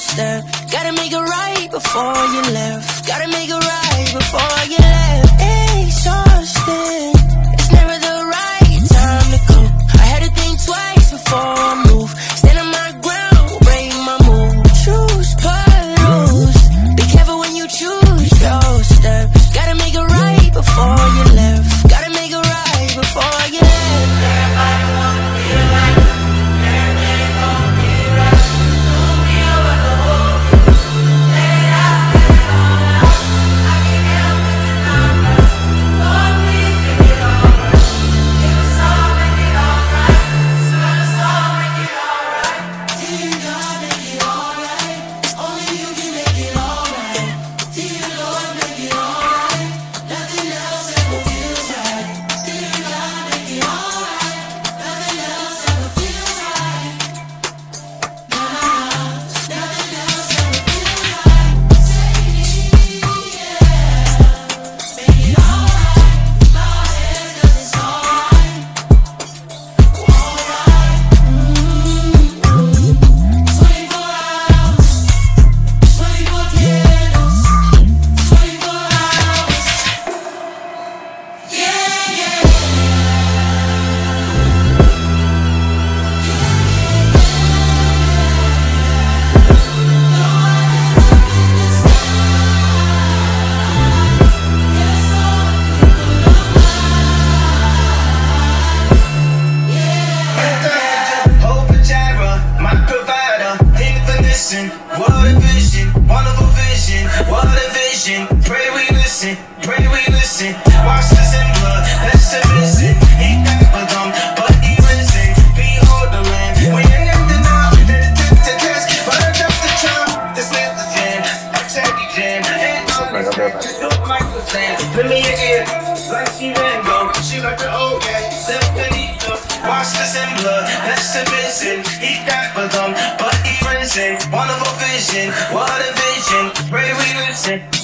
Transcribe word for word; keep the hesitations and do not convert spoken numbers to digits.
step. Gotta make it right before you left. Gotta make it right before you left. Exhausted, it's never the right time to go. I had to think twice before I move. Stand on my ground, break my mood. Choose, but lose. Be careful when you choose your step. Gotta make it right before you left. Gotta make it right before you left. Everybody wanna be like everything gon' be right. Don't be over the whole. Let it out, let it all out. I can't help it when I'm right. Lord, please make it alright. Give us all, make it alright. Swear us all, make it alright. Dear God, make it alright. Only you can make it alright. Dear Lord, make it alright. Nothing else ever feels right. Dear God, make it alright. Nothing else ever feels right. No, no, no. Nothing else ever feels right. Say yeah. Make it alright. Bow our heads 'cause it's alright. Alright. Twenty-four hours. Twenty-four candles. Twenty-four hours. Yeah, yeah. Jehovah Jireh, my provider, infinite, what a vision, wonderful vision, what a vision. Pray we listen, pray we listen. Wash this in blood, that's the vision. He died for them, but he risen. Behold the land, we ain't in denial. Did it to the test, but I dropped the charm. This is the jam, I take the jam. And all the jam, don't like the jam. Let me your ear, like she Van Gogh. She like the old guy, Stephanie. Wash this in blood, that's the vision. He died for them, but he risen. Wonderful vision, what a vision. Pray we listen.